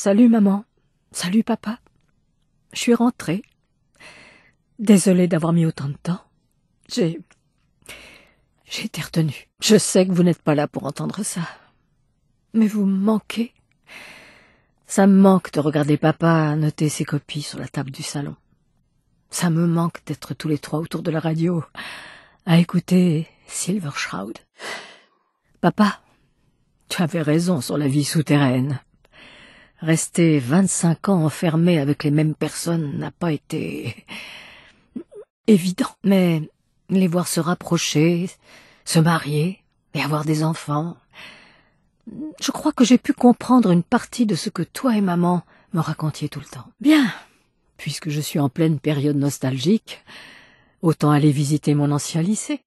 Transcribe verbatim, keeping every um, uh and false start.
Salut maman. Salut papa. Je suis rentrée. Désolée d'avoir mis autant de temps. J'ai... J'ai été retenue. Je sais que vous n'êtes pas là pour entendre ça. Mais vous me manquez. Ça me manque de regarder papa noter ses copies sur la table du salon. Ça me manque d'être tous les trois autour de la radio, à écouter Silver Shroud. Papa, tu avais raison sur la vie souterraine. Rester vingt-cinq ans enfermé avec les mêmes personnes n'a pas été évident. Mais les voir se rapprocher, se marier et avoir des enfants, je crois que j'ai pu comprendre une partie de ce que toi et maman me racontiez tout le temps. Bien, puisque je suis en pleine période nostalgique, autant aller visiter mon ancien lycée.